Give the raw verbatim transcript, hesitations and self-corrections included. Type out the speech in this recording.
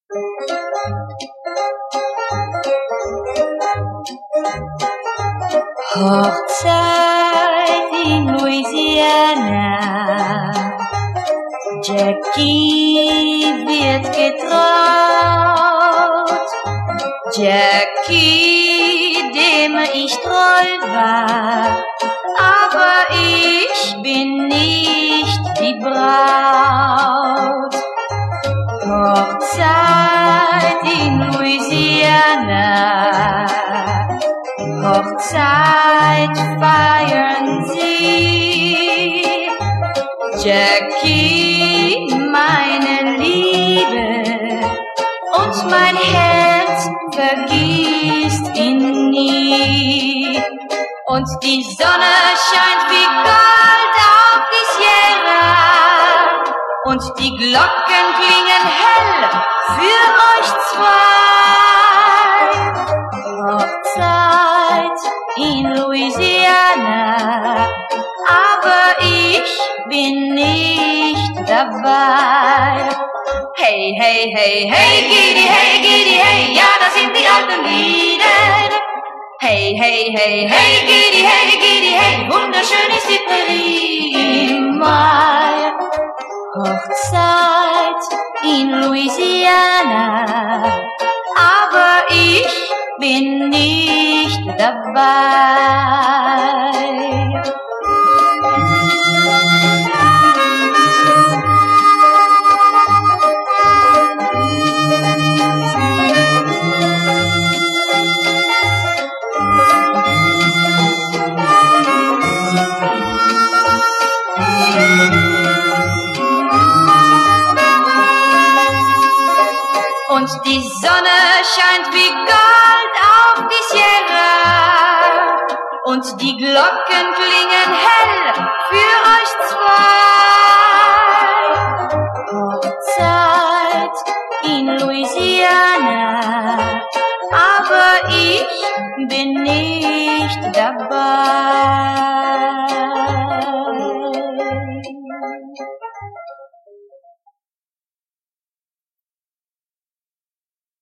Hochzeit in Louisiana, Jackie wird getraut. Jackie, dem ich treu war, aber ich bin nicht die Braut. Hochzeit in Louisiana, Hochzeit feiern sie. Jackie, meine Liebe, und mein Herz vergisst ihn nie. Und die Sonne scheint wie Gold auf die Sierra, und die Glocken klingen hell für euch zwei. Hochzeit in Louisiana, aber ich bin nicht dabei. Hey, hey, hey, hey, Gidi, hey, Gidi, hey, ja, das sind die alten Lieder. Hey, hey, hey, hey, Gidi, hey, Gidi, hey, wunderschön ist die Prärie im Mai. Hochzeit in Louisiana, aber ich bin nicht dabei. Und die Sonne scheint wie Gold auf die Sierra, und die Glocken klingen hell für euch zwei. Hochzeit in Louisiana, aber ich bin nicht dabei.